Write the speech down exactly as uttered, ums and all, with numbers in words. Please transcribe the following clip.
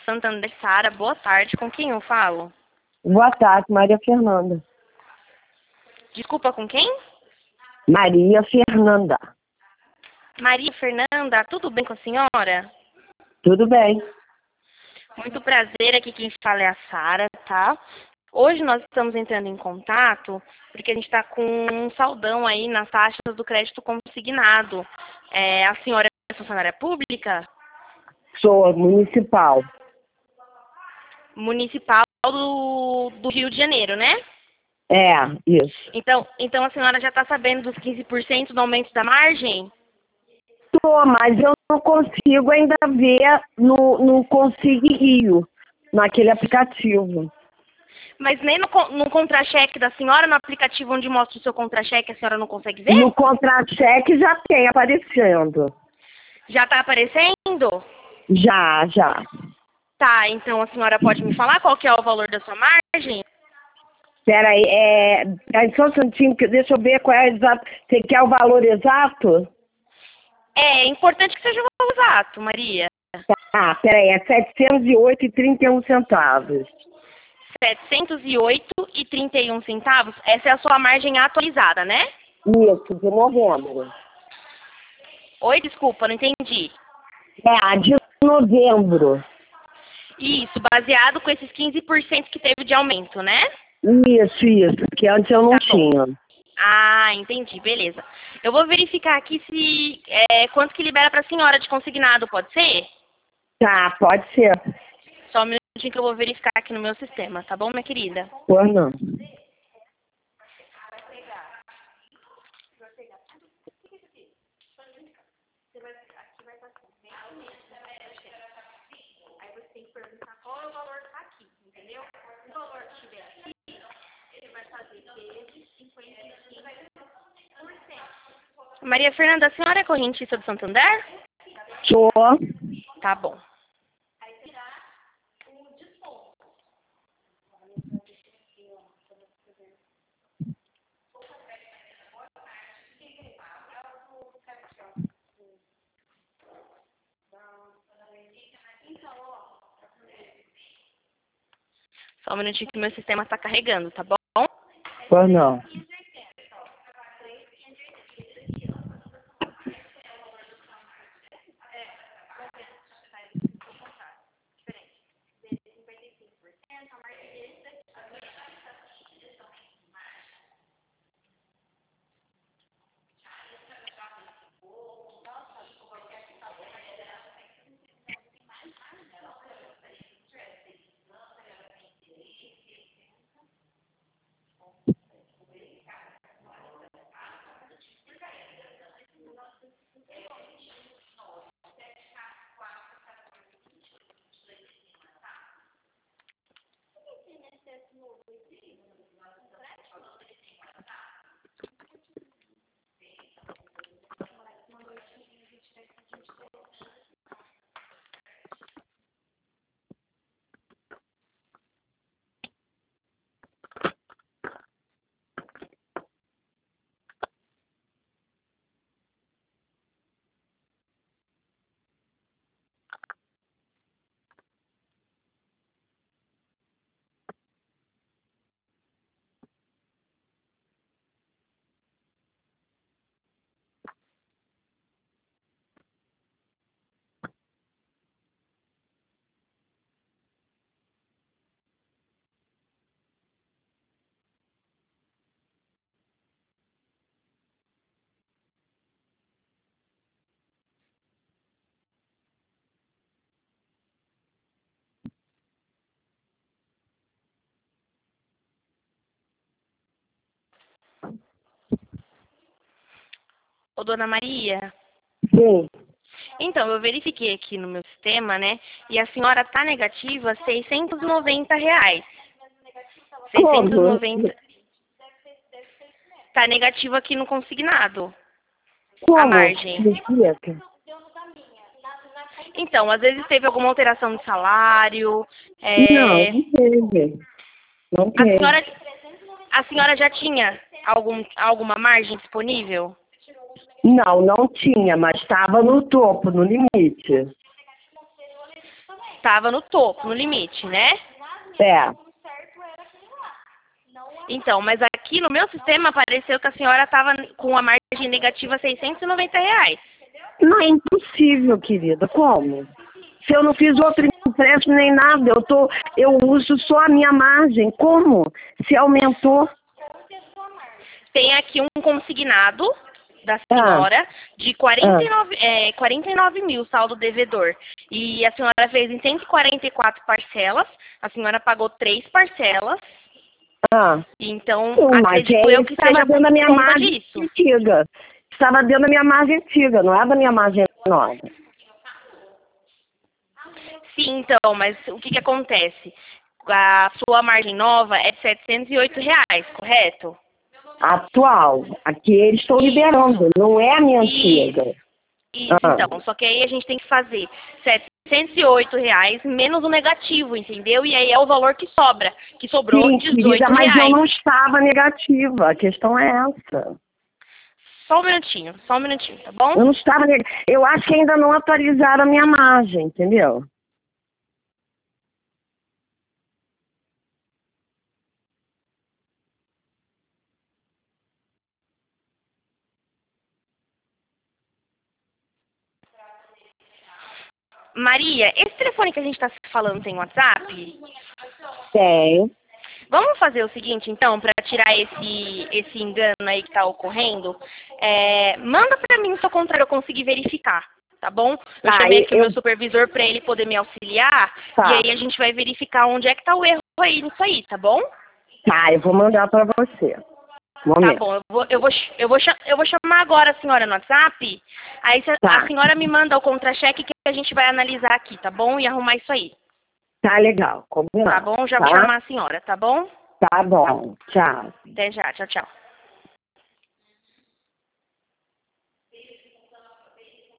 Santander, Sara. Boa tarde. Com quem eu falo? Boa tarde, Maria Fernanda. Desculpa, com quem? Maria Fernanda. Maria Fernanda, tudo bem com a senhora? Tudo bem. Muito prazer, aqui quem fala é a Sara, tá? Hoje nós estamos entrando em contato porque a gente está com um saldão aí nas taxas do crédito consignado. É, a senhora é funcionária pública? Sou municipal. Municipal do, do Rio de Janeiro, né? É, isso. Então, então a senhora já está sabendo dos quinze por cento do aumento da margem? Tô, mas eu não consigo ainda ver no, no Consigue Rio, naquele aplicativo. Mas nem no, con- no contra-cheque da senhora, no aplicativo onde mostra o seu contra-cheque, a senhora não consegue ver? No contra-cheque já tem aparecendo. Já está aparecendo? Já, já. Tá, então a senhora pode me falar qual que é o valor da sua margem? Espera aí, é... é só um instantinho, que- deixa eu ver qual é o exato. Você quer o valor exato? É importante que seja o valor exato, Maria. Ah, espera aí, é setecentos e oito e trinta e um centavos. setecentos e oito e trinta e um centavos. Essa é a sua margem atualizada, né? Isso, de novembro. Oi, desculpa, não entendi. É, a de novembro. Isso, baseado com esses quinze por cento que teve de aumento, né? Isso, isso, que antes eu não Tá bom. tinha. Ah, entendi, beleza. Eu vou verificar aqui se é, quanto que libera para a senhora de consignado, pode ser? Tá, pode ser. Só um minutinho que eu vou verificar aqui no meu sistema, tá bom, minha querida? Pois não. Qual é o valor que tá aqui, entendeu? O valor que tiver aqui, ele vai fazer vezes cinquenta e cinco por cento. Maria Fernanda, a senhora é correntista do Santander? Sou. Tá bom. Só um minutinho que o meu sistema está carregando, tá bom? Pois não. Ô, dona Maria, Sim. então, eu verifiquei aqui no meu sistema, né? E a senhora tá negativa seiscentos e noventa reais. seiscentos e noventa. Tá negativo aqui no consignado. Como? A margem. Me explica. Então, às vezes teve alguma alteração de salário. Não, é, não teve. Não A teve. senhora, a senhora já tinha algum, alguma margem disponível? Não, não tinha, mas estava no topo, no limite. Estava no topo, no limite, né? É. Então, mas aqui no meu sistema apareceu que a senhora estava com a margem negativa seiscentos e noventa reais. Não é impossível, querida. Como? Se eu não fiz outro empréstimo nem nada, eu, tô, eu uso só a minha margem. Como? Se aumentou? Tem aqui um consignado da Ah. senhora de quarenta e nove, Ah. é, quarenta e nove mil saldo devedor. E a senhora fez em cento e quarenta e quatro parcelas, a senhora pagou três parcelas. Ah. Então, Sim, mas acredito é, eu que estava seja dentro da por minha conta margem disso. antiga. Estava dentro da minha margem antiga, não é da minha margem nova. Sim, então, mas o que, que acontece? A sua margem nova é de setecentos e oito reais, correto? Atual. Aqui eles estão liberando, não é a minha Isso. antiga. Isso, Ah. então. Só que aí a gente tem que fazer setecentos e oito reais menos o negativo, entendeu? E aí é o valor que sobra, que sobrou Sim, dezoito querida, mas eu reais. não estava negativa. A questão é essa. Só um minutinho, só um minutinho, tá bom? Eu não estava negativa. Eu acho que ainda não atualizaram a minha margem, entendeu? Maria, esse telefone que a gente está falando tem WhatsApp? Tem. Vamos fazer o seguinte, então, para tirar esse, esse engano aí que está ocorrendo. É, manda para mim o seu contrato para eu conseguir verificar, tá bom? Eu Tá, chamei aqui o eu... meu supervisor para ele poder me auxiliar. Tá. E aí a gente vai verificar onde é que está o erro aí nisso aí, tá bom? Tá, eu vou mandar para você. Um Tá momento. bom, eu vou, eu, vou, eu, vou, cha- eu vou chamar agora a senhora no WhatsApp. Aí se- Tá. a senhora me manda o contra-cheque que a gente vai analisar aqui, tá bom? E arrumar isso aí. Tá legal, combinado. Tá bom? Já Tá? vou chamar a senhora, tá bom? Tá bom. Tchau. Até já, tchau, tchau.